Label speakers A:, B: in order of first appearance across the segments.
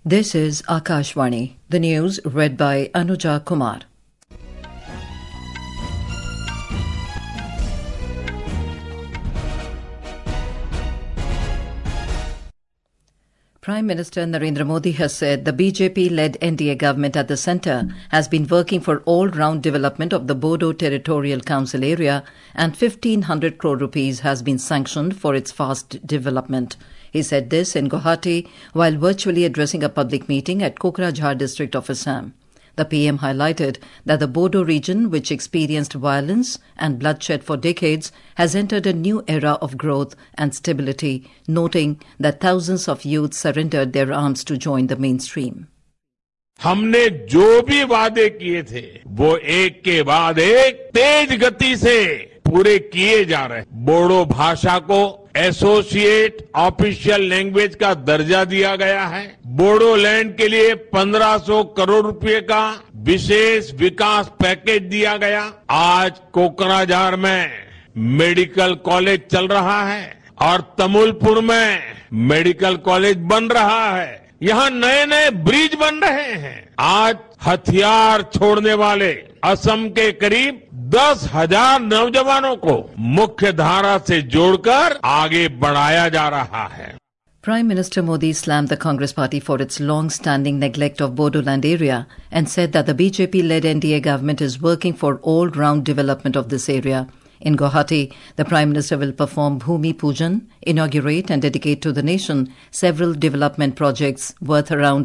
A: This is Akashvani. The news read by Anuja Kumar. Prime Minister Narendra Modi has said the BJP-led NDA government at the centre has been working for all-round development of the Bodo Territorial Council area and 1,500 crore rupees has been sanctioned for its fast development. He said this in Guwahati while virtually addressing a public meeting at Kokrajhar district of Assam. The PM highlighted that the Bodo region, which experienced violence and bloodshed for decades, has entered a new era of growth and stability, noting that thousands of youths surrendered their arms to join the mainstream.
B: हमने जो भी वादे किए थे वो एक के बाद एक तेज गति से पूरे किए जा रहे हैं। बोडो भाषा को एसोसिएट ऑफिशियल लैंग्वेज का दर्जा दिया गया है। बोडोलैंड के लिए 1500 करोड़ रुपए का विशेष विकास पैकेज दिया गया। आज कोकराझार में मेडिकल कॉलेज चल रहा है और तमुलपुर में मेडिकल कॉलेज बन रहा है। यहाँ नए नए ब्रिज बन रहे हैं। आज हथियार छोड़ने वाले असम के करीब 10,000 नौजवानों को मुख्य धारा से जोड़कर आगे बढ़ाया जा रहा है।
A: Prime Minister Modi slammed the Congress party for its long-standing neglect of Bodoland area and said that the BJP-led NDA government is working for all-round development of this area. In Guwahati, the Prime Minister will perform Bhumi Pujan, inaugurate and dedicate to the nation several development projects worth around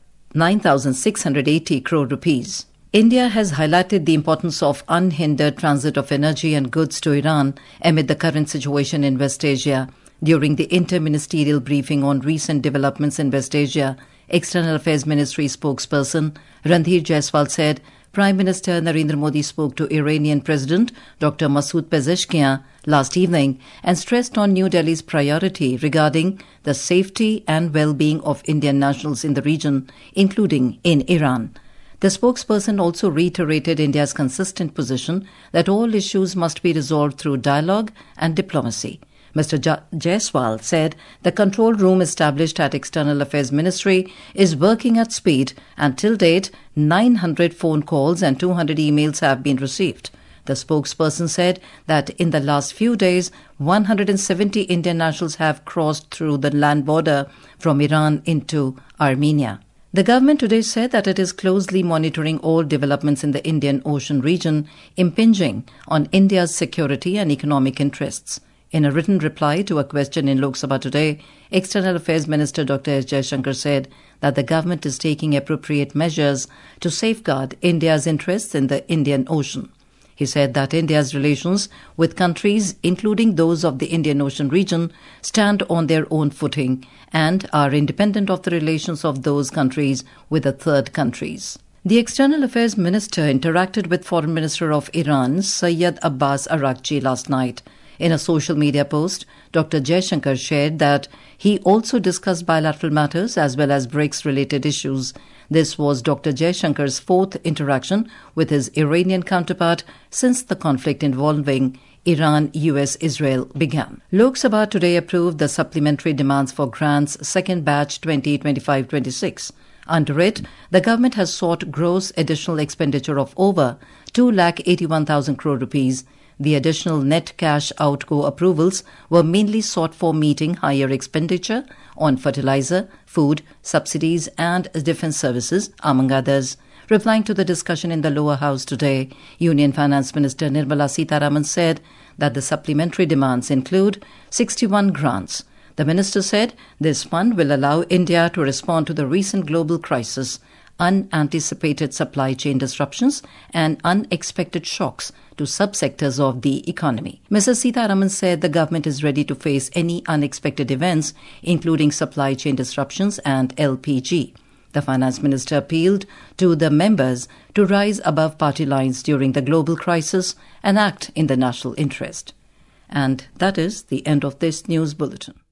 A: 9,680 crore rupees. India has highlighted the importance of unhindered transit of energy and goods to Iran amid the current situation in West Asia. During the interministerial briefing on recent developments in West Asia, External Affairs Ministry spokesperson Randhir Jaiswal said Prime Minister Narendra Modi spoke to Iranian President Dr. Masoud Pezeshkian last evening and stressed on New Delhi's priority regarding the safety and well-being of Indian nationals in the region, including in Iran. The spokesperson also reiterated India's consistent position that all issues must be resolved through dialogue and diplomacy. Mr. Jaiswal said the control room established at External Affairs Ministry is working at speed and till date 900 phone calls and 200 emails have been received. The spokesperson said that in the last few days 170 Indian nationals have crossed through the land border from Iran into Armenia. The government today said that it is closely monitoring all developments in the Indian Ocean region impinging on India's security and economic interests. In a written reply to a question in Lok Sabha today, External Affairs Minister Dr. S. Jaishankar said that the government is taking appropriate measures to safeguard India's interests in the Indian Ocean. He said that India's relations with countries, including those of the Indian Ocean region, stand on their own footing and are independent of the relations of those countries with the third countries. The External Affairs Minister interacted with Foreign Minister of Iran, Syed Abbas Araghchi, last night. In a social media post, Dr. Jaishankar shared that he also discussed bilateral matters as well as BRICS-related issues. This was Dr. Jaishankar's fourth interaction with his Iranian counterpart since the conflict involving Iran, US, Israel began. Lok Sabha today approved the supplementary demands for grants second batch 2025-26. Under it, the government has sought gross additional expenditure of over 2,81,000 crore rupees. The additional net cash outgo approvals were mainly sought for meeting higher expenditure on fertilizer, food, subsidies and defence services, among others. Replying to the discussion in the lower house today, Union Finance Minister Nirmala Sitharaman said that the supplementary demands include 61 grants. The minister said this fund will allow India to respond to the recent global crisis, unanticipated supply chain disruptions and unexpected shocks to subsectors of the economy. Mrs. Sitharaman said the government is ready to face any unexpected events, including supply chain disruptions and LPG. The finance minister appealed to the members to rise above party lines during the global crisis and act in the national interest. And that is the end of this news bulletin.